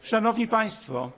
Szanowni Państwo,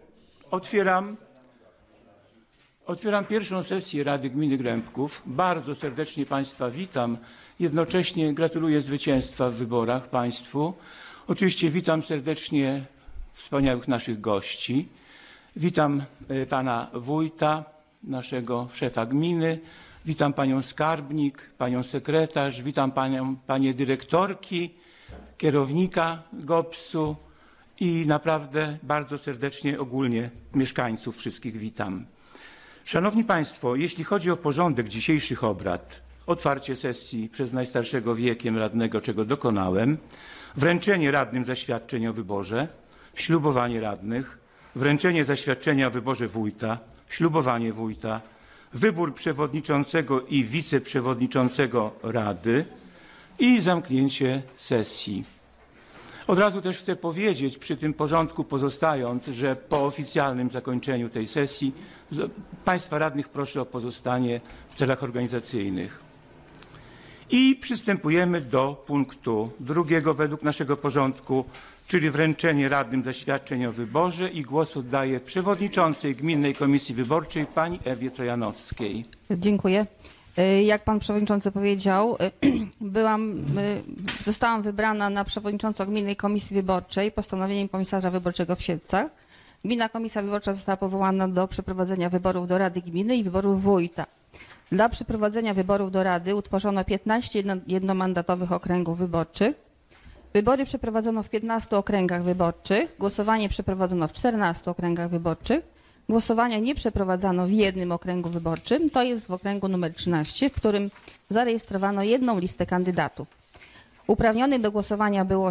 otwieram pierwszą sesję Rady Gminy Grębków. Bardzo serdecznie Państwa witam. Jednocześnie gratuluję zwycięstwa w wyborach Państwu. Oczywiście witam serdecznie wspaniałych naszych gości. Witam Pana Wójta, naszego szefa gminy. Witam Panią Skarbnik, Panią Sekretarz. Witam Panie Dyrektorki, kierownika GOPS-u i naprawdę bardzo serdecznie ogólnie mieszkańców wszystkich witam. Szanowni Państwo, jeśli chodzi o porządek dzisiejszych obrad, otwarcie sesji przez najstarszego wiekiem radnego, czego dokonałem, wręczenie radnym zaświadczeń o wyborze, ślubowanie radnych, wręczenie zaświadczenia o wyborze wójta, ślubowanie wójta, wybór przewodniczącego i wiceprzewodniczącego rady i zamknięcie sesji. Od razu też chcę powiedzieć, przy tym porządku pozostając, że po oficjalnym zakończeniu tej sesji Państwa radnych proszę o pozostanie w celach organizacyjnych. I przystępujemy do punktu drugiego według naszego porządku, czyli wręczenie radnym zaświadczeń o wyborze i głos oddaję przewodniczącej Gminnej Komisji Wyborczej pani Ewie Trojanowskiej. Dziękuję. Jak pan przewodniczący powiedział, zostałam wybrana na przewodniczącą Gminnej Komisji Wyborczej postanowieniem komisarza wyborczego w Siedlcach. Gminna Komisja Wyborcza została powołana do przeprowadzenia wyborów do Rady Gminy i wyborów wójta. Dla przeprowadzenia wyborów do Rady utworzono 15 jednomandatowych okręgów wyborczych. Wybory przeprowadzono w 15 okręgach wyborczych, głosowanie przeprowadzono w 14 okręgach wyborczych. Głosowania nie przeprowadzano w jednym okręgu wyborczym, to jest w okręgu numer 13, w którym zarejestrowano jedną listę kandydatów. Uprawnionych do głosowania było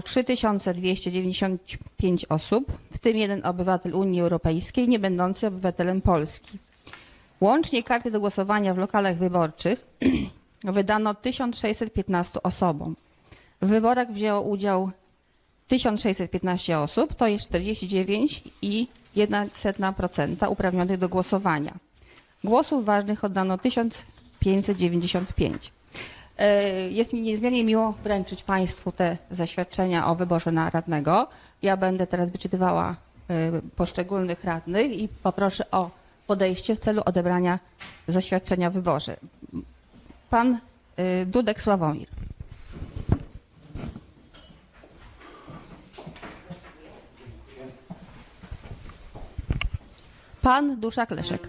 3295 osób, w tym jeden obywatel Unii Europejskiej, nie będący obywatelem Polski. Łącznie karty do głosowania w lokalach wyborczych wydano 1615 osobom. W wyborach wzięło udział 1615 osób, to jest 49,1% uprawnionych do głosowania. Głosów ważnych oddano 1595. Jest mi niezmiernie miło wręczyć Państwu te zaświadczenia o wyborze na radnego. Ja będę teraz wyczytywała poszczególnych radnych i poproszę o podejście w celu odebrania zaświadczenia o wyborze. Pan Dudek Sławomir. Pan Duszak Leszek.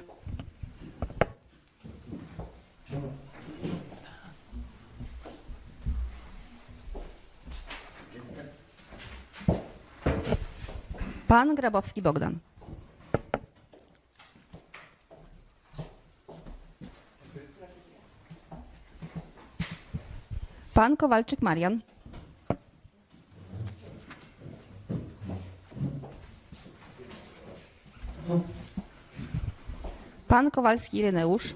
Pan Grabowski Bogdan. Pan Kowalczyk Marian. Pan Kowalski Ireneusz.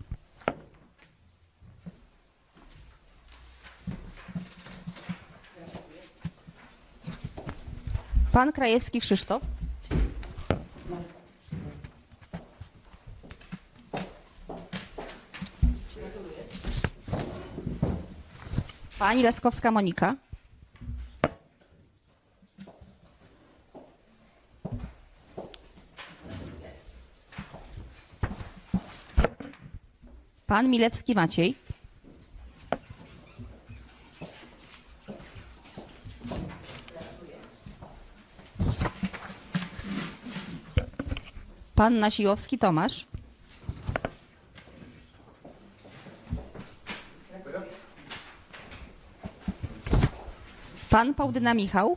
Pan Krajewski Krzysztof. Pani Laskowska Monika. Pan Milewski Maciej. Pan Nasiłowski Tomasz. Pan Pałdyna Michał.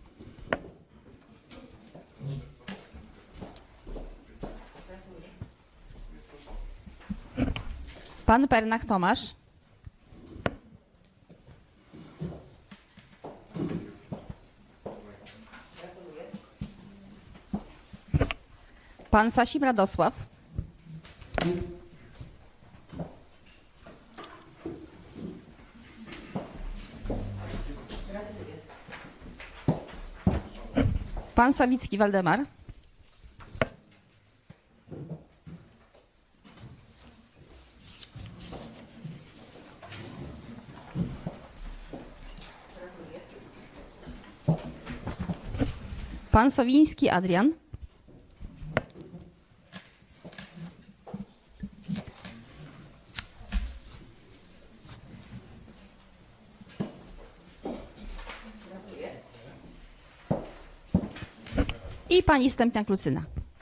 Pan Pernach Tomasz. Pan Sasim Radosław. Pan Sawicki Waldemar. Pan Sowiński Adrian. I pani Stępniak-Lucyna.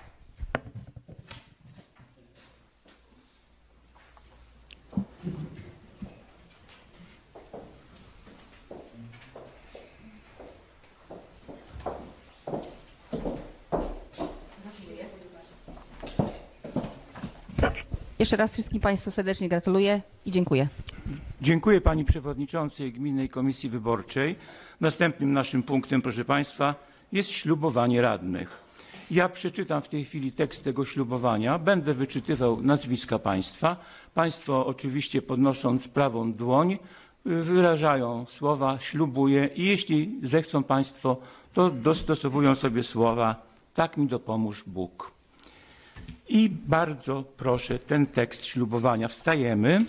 Jeszcze raz wszystkim państwu serdecznie gratuluję i dziękuję. Dziękuję pani przewodniczącej Gminnej Komisji Wyborczej. Następnym naszym punktem, proszę państwa, jest ślubowanie radnych. Ja przeczytam w tej chwili tekst tego ślubowania. Będę wyczytywał nazwiska państwa. Państwo oczywiście podnosząc prawą dłoń wyrażają słowa ślubuję i jeśli zechcą państwo, to dostosowują sobie słowa tak mi dopomóż Bóg. I bardzo proszę ten tekst ślubowania. Wstajemy.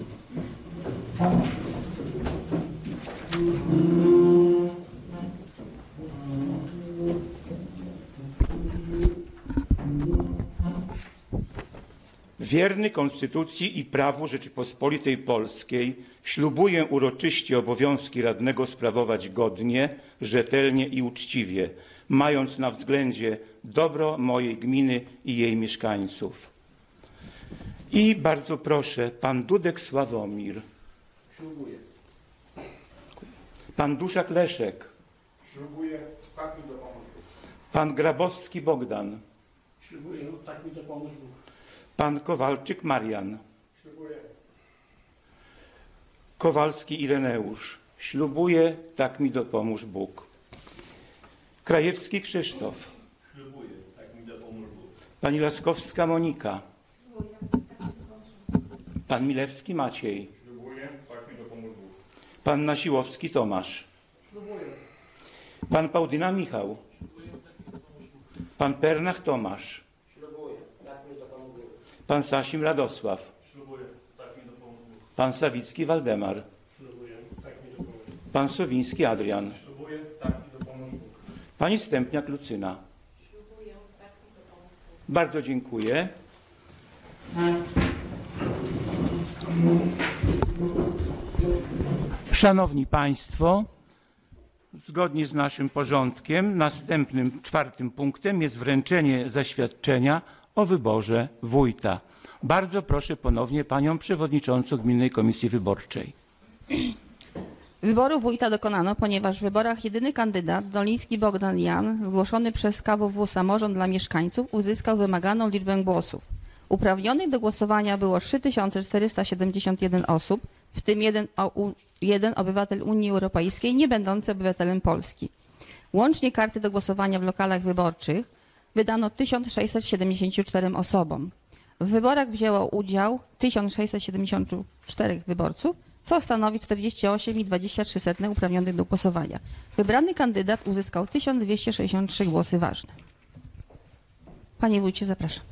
Wierny Konstytucji i prawu Rzeczypospolitej Polskiej ślubuję uroczyście obowiązki radnego sprawować godnie, rzetelnie i uczciwie, mając na względzie dobro mojej gminy i jej mieszkańców. I bardzo proszę, pan Dudek Sławomir. Ślubuję. Pan Duszak Leszek. Ślubuję, tak mi dopomóż Bóg. Pan Grabowski Bogdan. Ślubuję, tak mi dopomóż Bóg. Pan Kowalczyk Marian. Ślubuję. Kowalski Ireneusz. Ślubuję, tak mi dopomóż Bóg. Krajewski Krzysztof. Ślubuję, tak mi dopomóż Bóg. Pani Laskowska Monika. Pan Milewski Maciej. Ślubuję, tak mi dopomóż Bóg. Pan Nasiłowski Tomasz. Ślubuję. Pan Pałdyna Michał. Pan Pernach Tomasz. Ślubuję, tak mi dopomóż Bóg. Pan Sasim Radosław. Ślubuję, tak mi dopomóż Bóg. Pan Sawicki Waldemar. Ślubuję, tak mi dopomóż Bóg. Pan Sowiński Adrian. Ślubuję, tak mi dopomóż Bóg. Pani Stępniak Lucyna. Ślubuję, tak mi dopomóż Bóg. Bardzo dziękuję. Szanowni Państwo, zgodnie z naszym porządkiem, następnym, czwartym punktem jest wręczenie zaświadczenia o wyborze wójta. Bardzo proszę ponownie panią przewodniczącą Gminnej Komisji Wyborczej. Wyboru wójta dokonano, ponieważ w wyborach jedyny kandydat, Doliński Bogdan Jan, zgłoszony przez KWW Samorząd dla Mieszkańców, uzyskał wymaganą liczbę głosów. Uprawnionych do głosowania było 3471 osób, w tym jeden obywatel Unii Europejskiej, nie będący obywatelem Polski. Łącznie karty do głosowania w lokalach wyborczych wydano 1674 osobom. W wyborach wzięło udział 1674 wyborców, co stanowi 48,23% uprawnionych do głosowania. Wybrany kandydat uzyskał 1263 głosy ważne. Panie wójcie, zapraszam.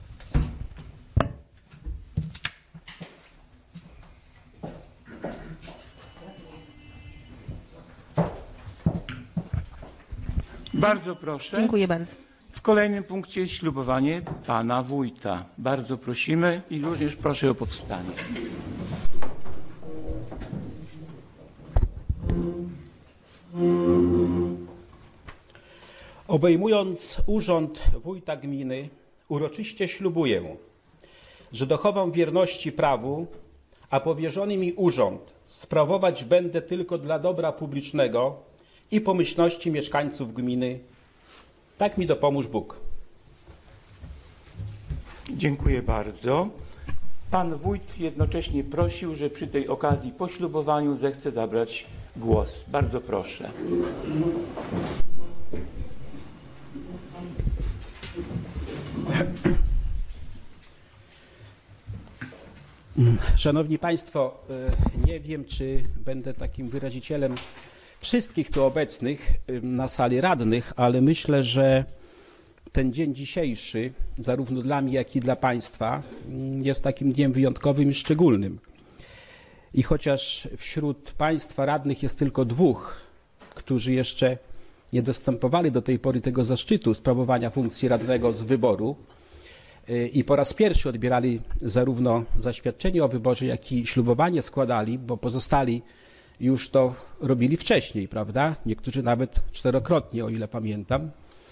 Bardzo proszę. Dziękuję bardzo. W kolejnym punkcie jest ślubowanie pana wójta. Bardzo prosimy i również proszę o powstanie. Obejmując urząd wójta gminy, uroczyście ślubuję, że dochowam wierności prawu, a powierzony mi urząd sprawować będę tylko dla dobra publicznego i pomyślności mieszkańców gminy. Tak mi dopomóż Bóg. Dziękuję bardzo. Pan wójt jednocześnie prosił, że przy tej okazji po ślubowaniu zechce zabrać głos. Bardzo proszę. Szanowni Państwo, nie wiem, czy będę takim wyrazicielem wszystkich tu obecnych na sali radnych, ale myślę, że ten dzień dzisiejszy, zarówno dla mnie, jak i dla Państwa, jest takim dniem wyjątkowym i szczególnym. I chociaż wśród Państwa radnych jest tylko dwóch, którzy jeszcze nie dostępowali do tej pory tego zaszczytu sprawowania funkcji radnego z wyboru i po raz pierwszy odbierali zarówno zaświadczenie o wyborze, jak i ślubowanie składali, bo pozostali już to robili wcześniej, prawda? Niektórzy nawet 4-krotnie, o ile pamiętam.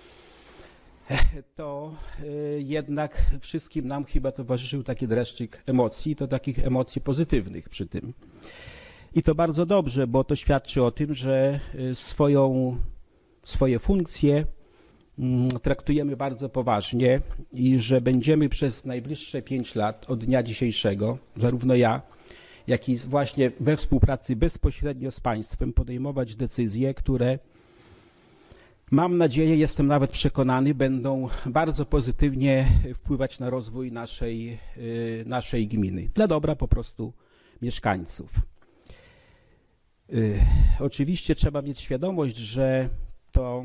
To jednak wszystkim nam chyba towarzyszył taki dreszczyk emocji, to takich emocji pozytywnych przy tym. I to bardzo dobrze, bo to świadczy o tym, że swoje funkcje traktujemy bardzo poważnie i że będziemy przez najbliższe 5 lat od dnia dzisiejszego, zarówno ja, jak i właśnie we współpracy bezpośrednio z państwem podejmować decyzje, które mam nadzieję, jestem nawet przekonany, będą bardzo pozytywnie wpływać na rozwój naszej gminy. Dla dobra po prostu mieszkańców. Oczywiście trzeba mieć świadomość, że to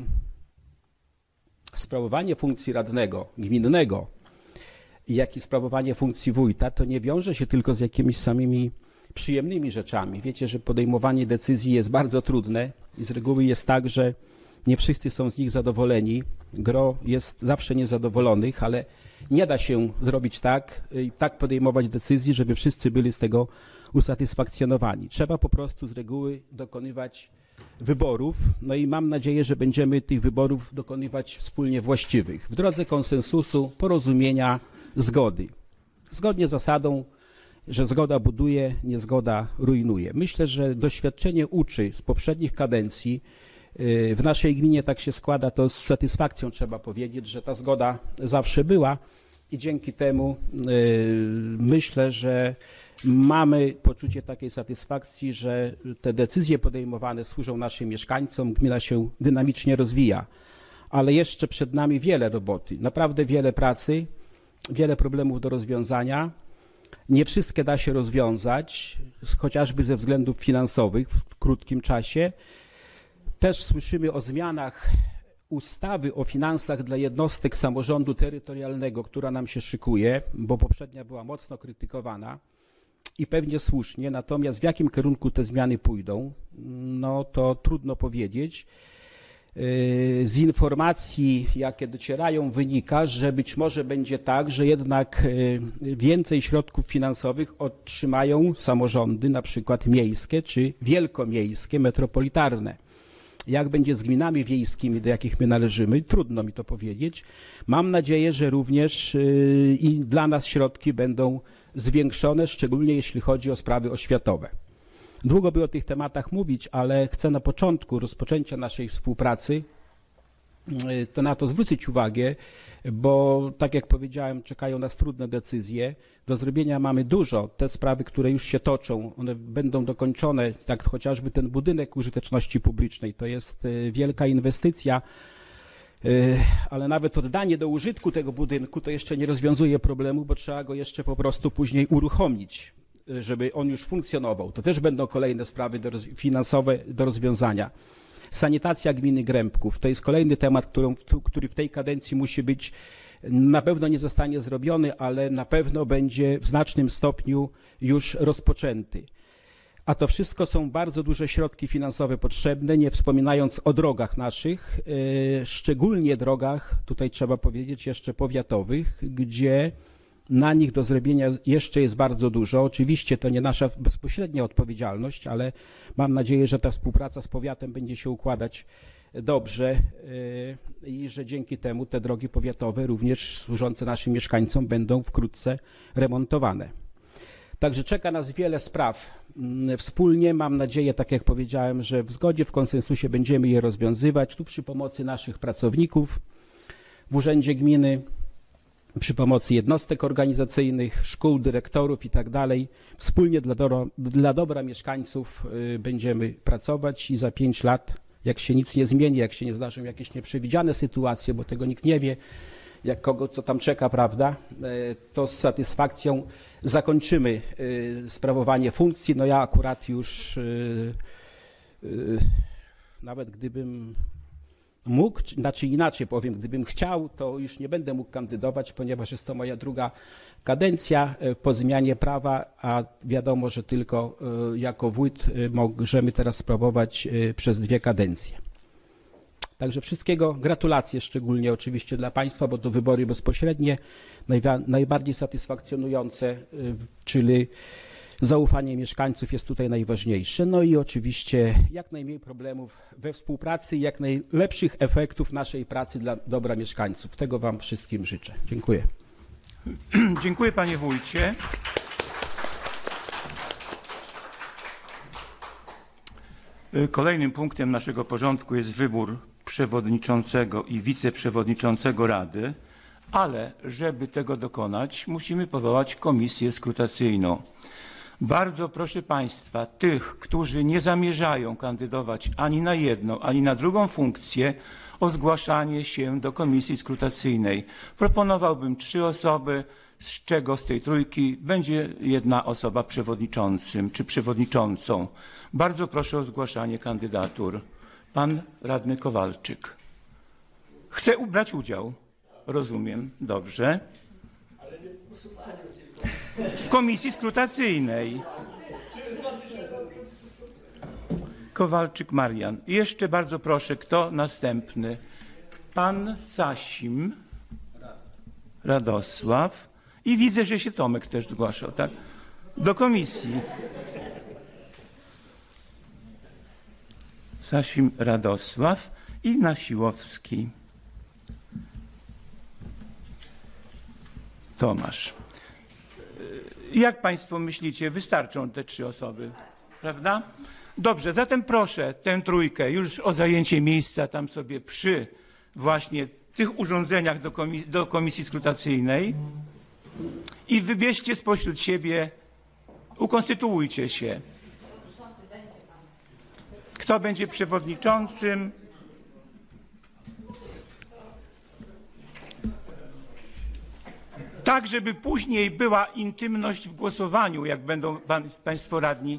sprawowanie funkcji radnego gminnego, jak i sprawowanie funkcji wójta, to nie wiąże się tylko z jakimiś samymi przyjemnymi rzeczami. Wiecie, że podejmowanie decyzji jest bardzo trudne i z reguły jest tak, że nie wszyscy są z nich zadowoleni. Gro jest zawsze niezadowolonych, ale nie da się zrobić tak podejmować decyzji, żeby wszyscy byli z tego usatysfakcjonowani. Trzeba po prostu z reguły dokonywać wyborów, no i mam nadzieję, że będziemy tych wyborów dokonywać wspólnie właściwych, w drodze konsensusu, porozumienia, zgody. Zgodnie z zasadą, że zgoda buduje, niezgoda rujnuje. Myślę, że doświadczenie uczy z poprzednich kadencji. W naszej gminie tak się składa, to z satysfakcją trzeba powiedzieć, że ta zgoda zawsze była i dzięki temu myślę, że mamy poczucie takiej satysfakcji, że te decyzje podejmowane służą naszym mieszkańcom, gmina się dynamicznie rozwija, ale jeszcze przed nami wiele roboty, naprawdę wiele pracy, wiele problemów do rozwiązania. Nie wszystkie da się rozwiązać, chociażby ze względów finansowych w krótkim czasie. Też słyszymy o zmianach ustawy o finansach dla jednostek samorządu terytorialnego, która nam się szykuje, bo poprzednia była mocno krytykowana i pewnie słusznie, natomiast w jakim kierunku te zmiany pójdą, no to trudno powiedzieć. Z informacji, jakie docierają, wynika, że być może będzie tak, że jednak więcej środków finansowych otrzymają samorządy, na przykład miejskie czy wielkomiejskie, metropolitarne. Jak będzie z gminami wiejskimi, do jakich my należymy, trudno mi to powiedzieć. Mam nadzieję, że również i dla nas środki będą zwiększone, szczególnie jeśli chodzi o sprawy oświatowe. Długo by o tych tematach mówić, ale chcę na początku rozpoczęcia naszej współpracy to na to zwrócić uwagę, bo tak jak powiedziałem, czekają nas trudne decyzje. Do zrobienia mamy dużo. Te sprawy, które już się toczą, one będą dokończone, tak chociażby ten budynek użyteczności publicznej. To jest wielka inwestycja, ale nawet oddanie do użytku tego budynku to jeszcze nie rozwiązuje problemu, bo trzeba go jeszcze po prostu później uruchomić, żeby on już funkcjonował. To też będą kolejne sprawy finansowe do rozwiązania. Sanitacja gminy Grębków to jest kolejny temat, który w tej kadencji musi być, na pewno nie zostanie zrobiony, ale na pewno będzie w znacznym stopniu już rozpoczęty. A to wszystko są bardzo duże środki finansowe potrzebne, nie wspominając o drogach naszych, szczególnie drogach, tutaj trzeba powiedzieć, jeszcze powiatowych, gdzie na nich do zrobienia jeszcze jest bardzo dużo. Oczywiście to nie nasza bezpośrednia odpowiedzialność, ale mam nadzieję, że ta współpraca z powiatem będzie się układać dobrze i że dzięki temu te drogi powiatowe, również służące naszym mieszkańcom, będą wkrótce remontowane. Także czeka nas wiele spraw wspólnie. Mam nadzieję, tak jak powiedziałem, że w zgodzie, w konsensusie będziemy je rozwiązywać. Tu przy pomocy naszych pracowników w Urzędzie Gminy, przy pomocy jednostek organizacyjnych, szkół, dyrektorów i tak dalej. Wspólnie dla dobra mieszkańców będziemy pracować i za 5 lat, jak się nic nie zmieni, jak się nie zdarzą jakieś nieprzewidziane sytuacje, bo tego nikt nie wie, jak kogo co tam czeka, prawda, to z satysfakcją zakończymy sprawowanie funkcji. No ja akurat już nawet gdybym mógł, znaczy inaczej powiem, gdybym chciał, to już nie będę mógł kandydować, ponieważ jest to moja druga kadencja po zmianie prawa, a wiadomo, że tylko jako wójt możemy teraz sprawować przez 2 kadencje. Także wszystkiego, gratulacje szczególnie oczywiście dla Państwa, bo to wybory bezpośrednie, najbardziej satysfakcjonujące, czyli zaufanie mieszkańców jest tutaj najważniejsze. No i oczywiście jak najmniej problemów we współpracy i jak najlepszych efektów naszej pracy dla dobra mieszkańców. Tego Wam wszystkim życzę. Dziękuję. Dziękuję panie wójcie. Kolejnym punktem naszego porządku jest wybór przewodniczącego i wiceprzewodniczącego Rady, ale żeby tego dokonać, musimy powołać komisję skrutacyjną. Bardzo proszę Państwa, tych, którzy nie zamierzają kandydować ani na jedną, ani na drugą funkcję, o zgłaszanie się do komisji skrutacyjnej. Proponowałbym 3 osoby, z czego z tej trójki będzie 1 osoba przewodniczącym czy przewodniczącą. Bardzo proszę o zgłaszanie kandydatur. Pan radny Kowalczyk. Chce brać udział? Rozumiem. Dobrze. W komisji skrutacyjnej. Kowalczyk Marian. I jeszcze bardzo proszę, kto następny? Pan Sasim Radosław. I widzę, że się Tomek też zgłaszał, tak? Do komisji. Sasim Radosław i Nasiłowski Tomasz. Jak Państwo myślicie, wystarczą te 3 osoby, prawda? Dobrze, zatem proszę tę trójkę już o zajęcie miejsca tam sobie przy właśnie tych urządzeniach do komisji skrutacyjnej i wybierzcie spośród siebie, ukonstytuujcie się. Kto będzie przewodniczącym? Tak, żeby później była intymność w głosowaniu, jak będą Państwo radni.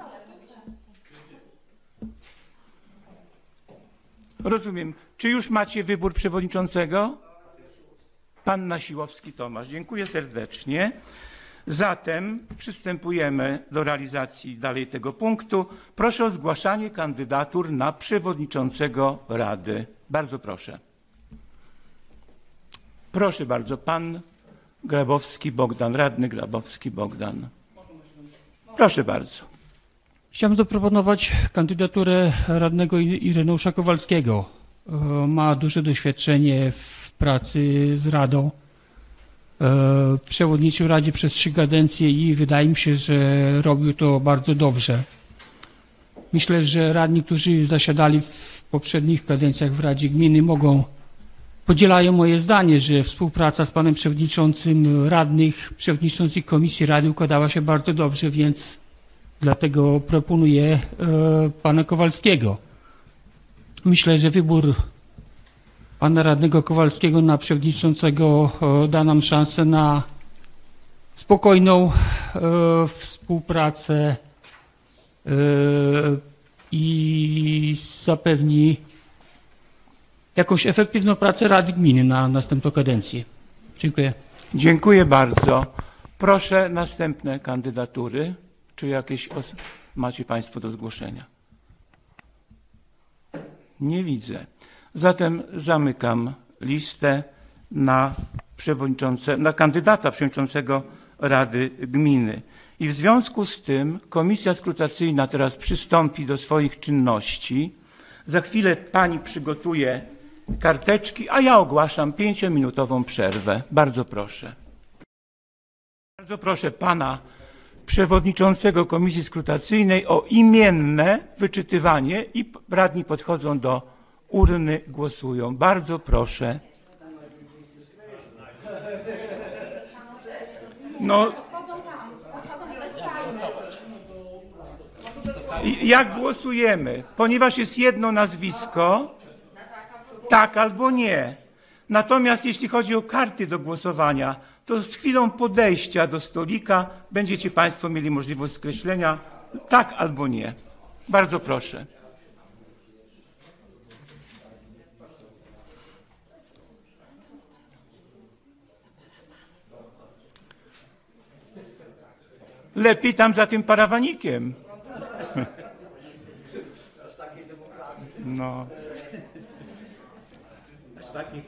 Rozumiem. Czy już macie wybór przewodniczącego? Pan Nasiłowski Tomasz. Dziękuję serdecznie. Zatem przystępujemy do realizacji dalej tego punktu. Proszę o zgłaszanie kandydatur na przewodniczącego Rady. Bardzo proszę. Proszę bardzo, pan Grabowski Bogdan, radny Grabowski Bogdan. Proszę bardzo. Chciałbym zaproponować kandydaturę radnego Ireneusza Kowalskiego. Ma duże doświadczenie w pracy z Radą. Przewodniczył Radzie przez 3 kadencje i wydaje mi się, że robił to bardzo dobrze. Myślę, że radni, którzy zasiadali w poprzednich kadencjach w Radzie Gminy podzielają moje zdanie, że współpraca z panem przewodniczącym radnych, przewodniczącym Komisji Rady układała się bardzo dobrze, więc dlatego proponuję pana Kowalskiego. Myślę, że wybór pana radnego Kowalskiego na przewodniczącego da nam szansę na spokojną współpracę i zapewni jakąś efektywną pracę Rady Gminy na następną kadencję. Dziękuję. Dziękuję bardzo. Proszę następne kandydatury. Czy jakieś macie Państwo do zgłoszenia? Nie widzę. Zatem zamykam listę na kandydata przewodniczącego Rady Gminy. I w związku z tym komisja skrutacyjna teraz przystąpi do swoich czynności. Za chwilę pani przygotuje karteczki, a ja ogłaszam 5-minutową przerwę. Bardzo proszę. Bardzo proszę pana przewodniczącego komisji skrutacyjnej o imienne wyczytywanie i radni podchodzą do urny, głosują. Bardzo proszę. No, jak głosujemy? Ponieważ jest jedno nazwisko, tak albo nie. Natomiast jeśli chodzi o karty do głosowania, to z chwilą podejścia do stolika będziecie Państwo mieli możliwość skreślenia tak albo nie. Bardzo proszę. Lepiej tam za tym parawanikiem. No. takiej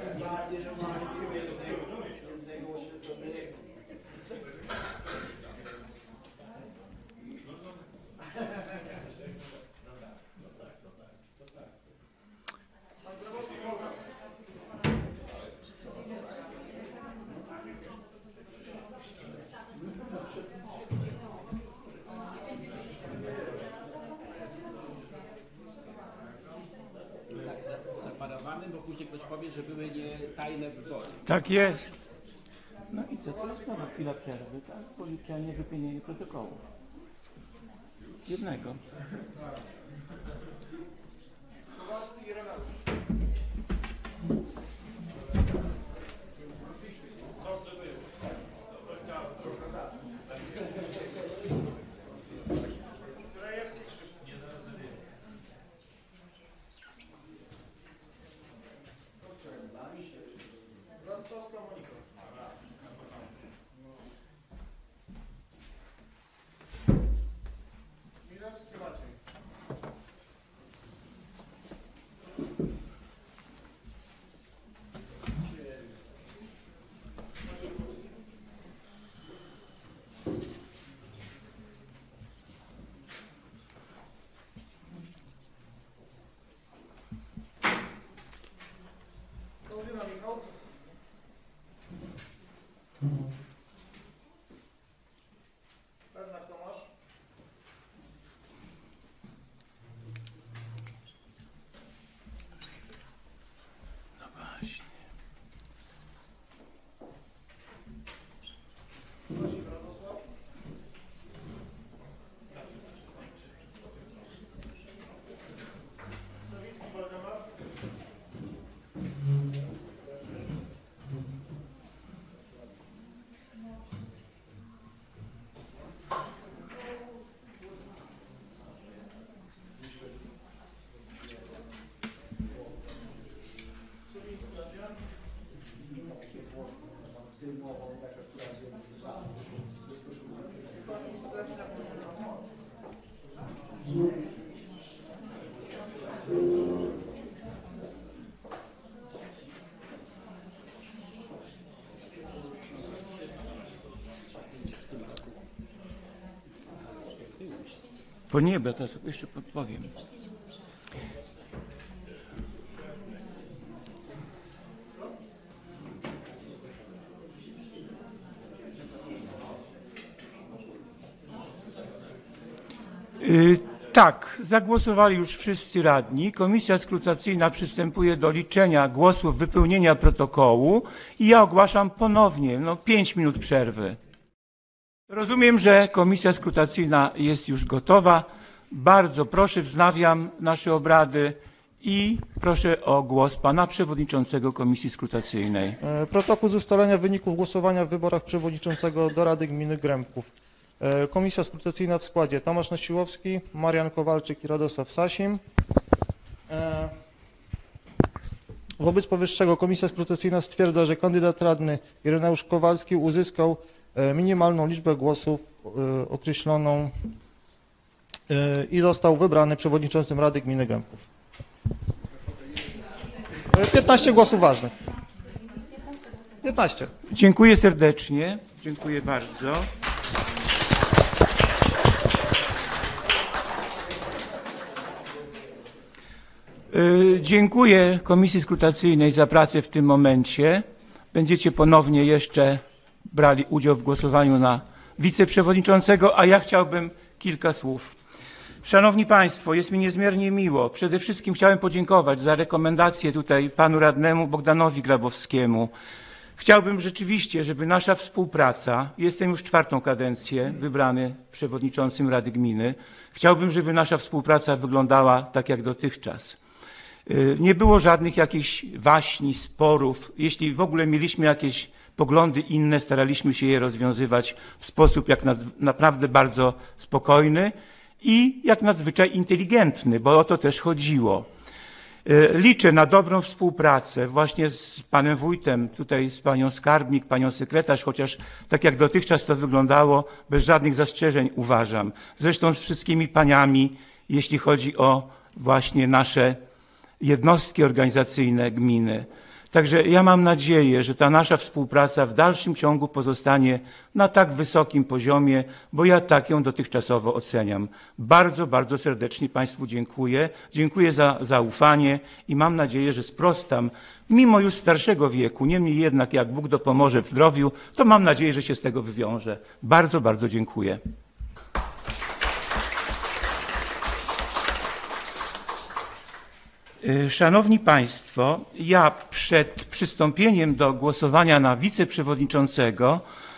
zaparowanym, bo później ktoś powie, że były nie tajne wybory. Tak jest. No i co, teraz znowu chwila przerwy, tak? Policzenie, wypełnienie protokołów. Jednego. Po niebie, to sobie jeszcze powiem. Tak, zagłosowali już wszyscy radni. Komisja skrutacyjna przystępuje do liczenia głosów, wypełnienia protokołu i ja ogłaszam ponownie 5 minut przerwy. Rozumiem, że komisja skrutacyjna jest już gotowa. Bardzo proszę, wznawiam nasze obrady i proszę o głos pana przewodniczącego komisji skrutacyjnej. Protokół z ustalenia wyników głosowania w wyborach przewodniczącego do Rady Gminy Grębków. Komisja skrutacyjna w składzie Tomasz Nasiłowski, Marian Kowalczyk i Radosław Sasim. Wobec powyższego komisja skrutacyjna stwierdza, że kandydat radny Ireneusz Kowalski uzyskał minimalną liczbę głosów określoną i został wybrany przewodniczącym Rady Gminy Grębków. 15 głosów ważnych. 15. Dziękuję serdecznie. Dziękuję bardzo. Dziękuję Komisji Skrutacyjnej za pracę w tym momencie. Będziecie ponownie jeszcze brali udział w głosowaniu na wiceprzewodniczącego, a ja chciałbym kilka słów. Szanowni Państwo, jest mi niezmiernie miło. Przede wszystkim chciałem podziękować za rekomendację tutaj panu radnemu Bogdanowi Grabowskiemu. Chciałbym rzeczywiście, żeby nasza współpraca, jestem już 4. kadencję wybrany przewodniczącym Rady Gminy, chciałbym, żeby nasza współpraca wyglądała tak jak dotychczas. Nie było żadnych jakichś waśni, sporów. Jeśli w ogóle mieliśmy jakieś poglądy inne, staraliśmy się je rozwiązywać w sposób jak naprawdę bardzo spokojny i jak nadzwyczaj inteligentny, bo o to też chodziło. Liczę na dobrą współpracę właśnie z panem wójtem, tutaj z panią skarbnik, panią sekretarz, chociaż tak jak dotychczas to wyglądało, bez żadnych zastrzeżeń uważam. Zresztą z wszystkimi paniami, jeśli chodzi o właśnie nasze jednostki organizacyjne gminy. Także ja mam nadzieję, że ta nasza współpraca w dalszym ciągu pozostanie na tak wysokim poziomie, bo ja tak ją dotychczasowo oceniam. Bardzo, bardzo serdecznie Państwu dziękuję. Dziękuję za zaufanie i mam nadzieję, że sprostam, mimo już starszego wieku, niemniej jednak jak Bóg dopomoże w zdrowiu, to mam nadzieję, że się z tego wywiążę. Bardzo, bardzo dziękuję. Szanowni Państwo, ja przed przystąpieniem do głosowania na wiceprzewodniczącego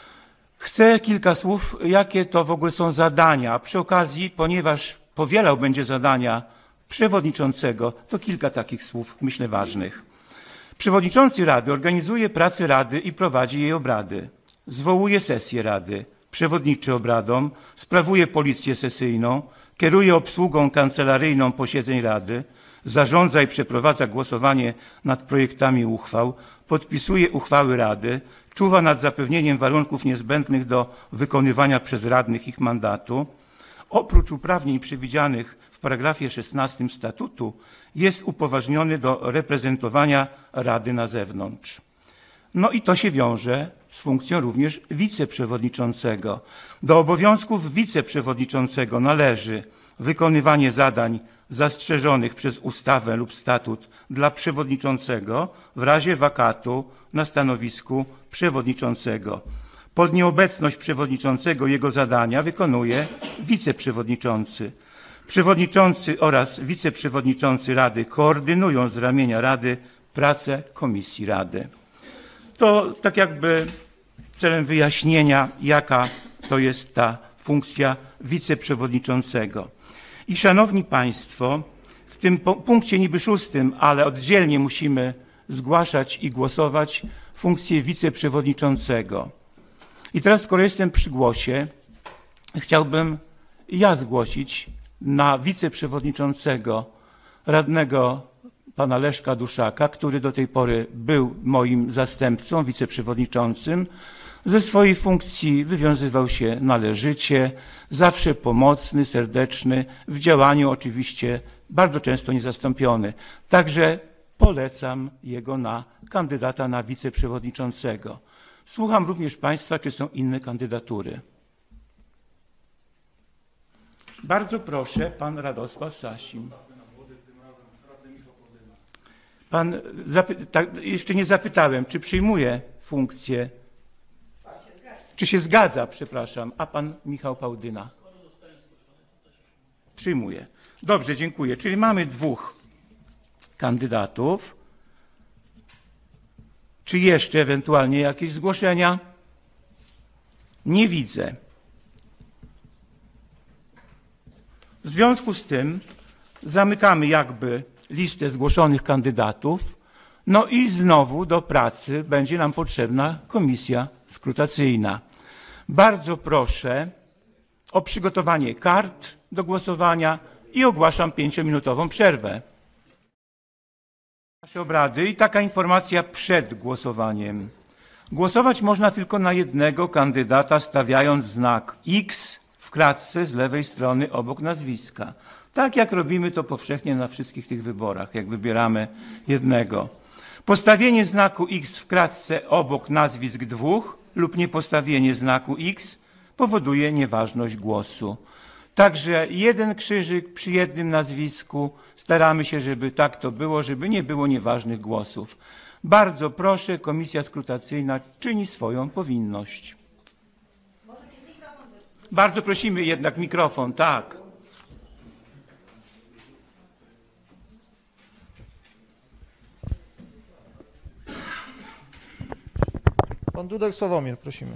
chcę kilka słów, jakie to w ogóle są zadania. Przy okazji, ponieważ powielał będzie zadania przewodniczącego, to kilka takich słów, myślę, ważnych. Przewodniczący Rady organizuje pracę Rady i prowadzi jej obrady. Zwołuje sesję Rady, przewodniczy obradom, sprawuje policję sesyjną, kieruje obsługą kancelaryjną posiedzeń Rady, zarządza i przeprowadza głosowanie nad projektami uchwał, podpisuje uchwały Rady, czuwa nad zapewnieniem warunków niezbędnych do wykonywania przez radnych ich mandatu. Oprócz uprawnień przewidzianych w paragrafie 16 statutu jest upoważniony do reprezentowania Rady na zewnątrz. No i to się wiąże z funkcją również wiceprzewodniczącego. Do obowiązków wiceprzewodniczącego należy wykonywanie zadań zastrzeżonych przez ustawę lub statut dla przewodniczącego w razie wakatu na stanowisku przewodniczącego. Pod nieobecność przewodniczącego jego zadania wykonuje wiceprzewodniczący. Przewodniczący oraz wiceprzewodniczący Rady koordynują z ramienia Rady pracę Komisji Rady. To tak jakby celem wyjaśnienia, jaka to jest ta funkcja wiceprzewodniczącego. I szanowni Państwo, w tym punkcie niby 6, ale oddzielnie musimy zgłaszać i głosować funkcję wiceprzewodniczącego. I teraz, skoro jestem przy głosie, chciałbym ja zgłosić na wiceprzewodniczącego radnego pana Leszka Duszaka, który do tej pory był moim zastępcą, wiceprzewodniczącym. Ze swojej funkcji wywiązywał się należycie, zawsze pomocny, serdeczny, w działaniu oczywiście bardzo często niezastąpiony. Także polecam jego na kandydata na wiceprzewodniczącego. Słucham również Państwa, czy są inne kandydatury. Bardzo proszę, pan Radosław Sasim. Pan, jeszcze nie zapytałem, czy przyjmuje funkcję. Czy się zgadza, przepraszam, a pan Michał Pałdyna? Przyjmuje. Dobrze, dziękuję. Czyli mamy 2 kandydatów. Czy jeszcze ewentualnie jakieś zgłoszenia? Nie widzę. W związku z tym zamykamy jakby listę zgłoszonych kandydatów. No i znowu do pracy będzie nam potrzebna komisja skrutacyjna. Bardzo proszę o przygotowanie kart do głosowania i ogłaszam 5-minutową przerwę. Nasze obrady i taka informacja przed głosowaniem. Głosować można tylko na jednego kandydata, stawiając znak X w kratce z lewej strony obok nazwiska. Tak jak robimy to powszechnie na wszystkich tych wyborach, jak wybieramy jednego. Postawienie znaku X w kratce obok nazwisk 2 lub niepostawienie znaku X powoduje nieważność głosu. Także 1 krzyżyk przy jednym nazwisku. Staramy się, żeby tak to było, żeby nie było nieważnych głosów. Bardzo proszę, komisja skrutacyjna czyni swoją powinność. Bardzo prosimy jednak mikrofon, tak. Pan Dudek Sławomir, prosimy.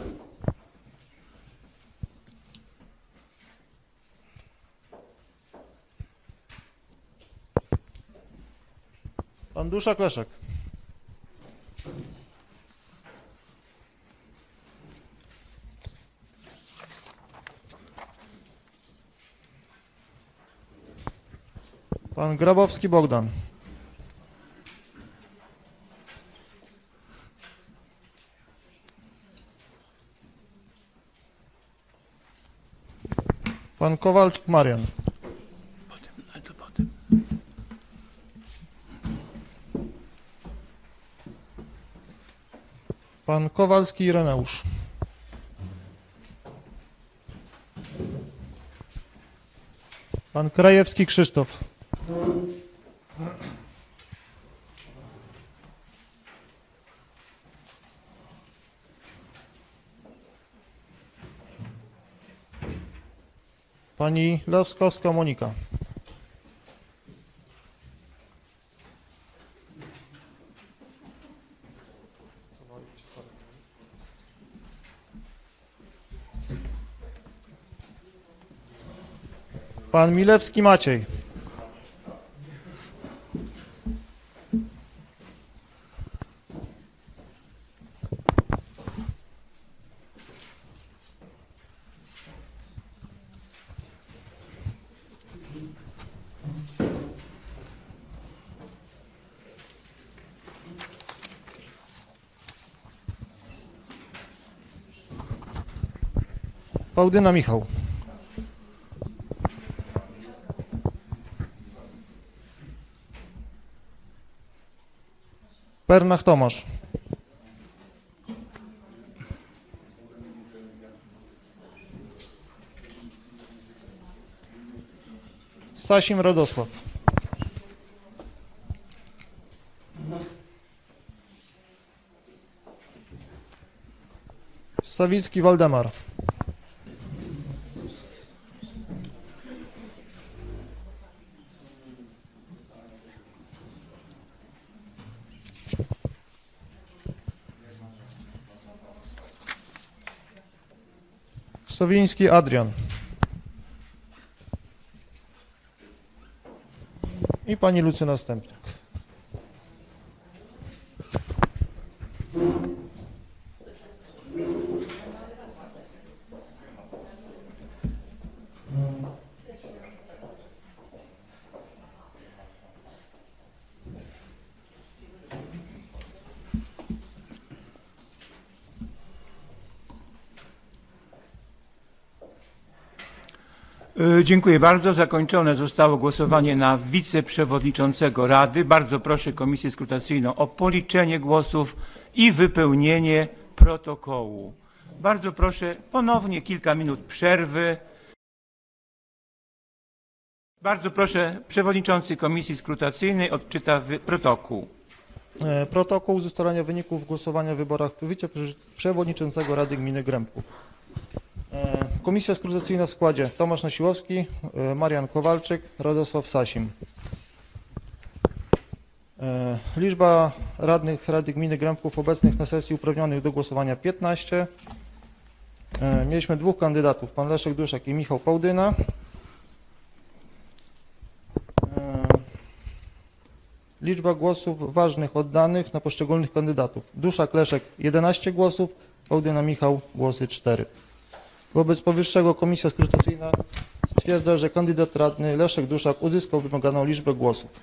Pan Duszak Leszek. Pan Grabowski Bogdan. Pan Kowalczyk Marian. Pan Kowalski Ireneusz. Pan Krajewski Krzysztof. Pani Laskowska Monika. Pan Milewski Maciej. Pałdyna Michał. Pernach Tomasz. Sasim Radosław. Sawicki Waldemar. Sowiński Adrian. I pani Lucyna Stępniak. Dziękuję bardzo. Zakończone zostało głosowanie na wiceprzewodniczącego Rady. Bardzo proszę Komisję Skrutacyjną o policzenie głosów i wypełnienie protokołu. Bardzo proszę ponownie kilka minut przerwy. Bardzo proszę, przewodniczący Komisji Skrutacyjnej odczyta protokół. Protokół z ustalania wyników głosowania w wyborach wiceprzewodniczącego Rady Gminy Grębków. Komisja skrutacyjna w składzie Tomasz Nasiłowski, Marian Kowalczyk, Radosław Sasim. Liczba radnych Rady Gminy Grębków obecnych na sesji uprawnionych do głosowania 15. Mieliśmy dwóch kandydatów, pan Leszek Duszak i Michał Pałdyna. Liczba głosów ważnych oddanych na poszczególnych kandydatów. Duszak Leszek 11 głosów, Pałdyna Michał głosy 4. Wobec powyższego Komisja Skrutacyjna stwierdza, że kandydat radny Leszek Duszak uzyskał wymaganą liczbę głosów.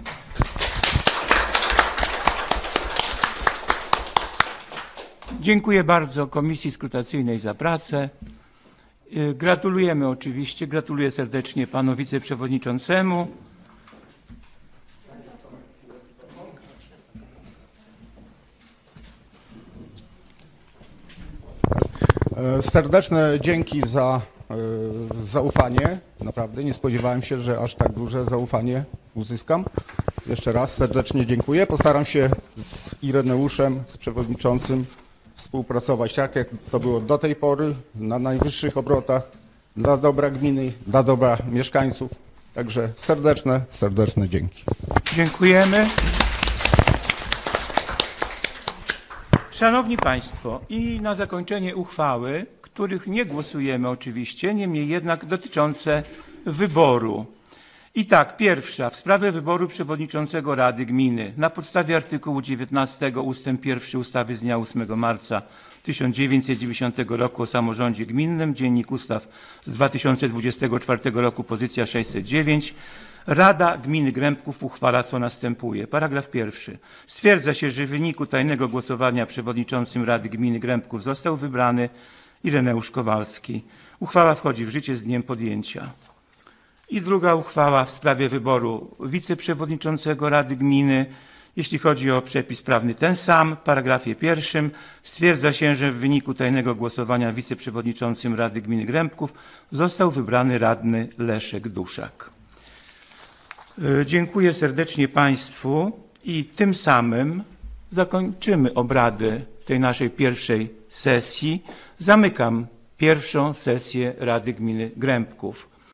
Dziękuję bardzo Komisji Skrutacyjnej za pracę. Gratulujemy oczywiście, gratuluję serdecznie panu wiceprzewodniczącemu. Serdeczne dzięki za zaufanie. Naprawdę nie spodziewałem się, że aż tak duże zaufanie uzyskam. Jeszcze raz serdecznie dziękuję. Postaram się z Ireneuszem, z przewodniczącym współpracować tak, jak to było do tej pory, na najwyższych obrotach, dla dobra gminy, dla dobra mieszkańców. Także serdeczne dzięki. Dziękujemy. Szanowni Państwo, i na zakończenie uchwały, których nie głosujemy oczywiście, niemniej jednak dotyczące wyboru. I tak, pierwsza, w sprawie wyboru przewodniczącego Rady Gminy na podstawie artykułu 19 ust. 1 ustawy z dnia 8 marca 1990 roku o samorządzie gminnym, Dziennik Ustaw z 2024 roku, pozycja 609, Rada Gminy Grębków uchwala, co następuje. Paragraf 1. Stwierdza się, że w wyniku tajnego głosowania przewodniczącym Rady Gminy Grębków został wybrany Ireneusz Kowalski. Uchwała wchodzi w życie z dniem podjęcia. I druga uchwała w sprawie wyboru wiceprzewodniczącego Rady Gminy. Jeśli chodzi o przepis prawny ten sam, w paragrafie 1 stwierdza się, że w wyniku tajnego głosowania wiceprzewodniczącym Rady Gminy Grębków został wybrany radny Leszek Duszak. Dziękuję serdecznie Państwu i tym samym zakończymy obrady tej naszej pierwszej sesji. Zamykam pierwszą sesję Rady Gminy Grębków.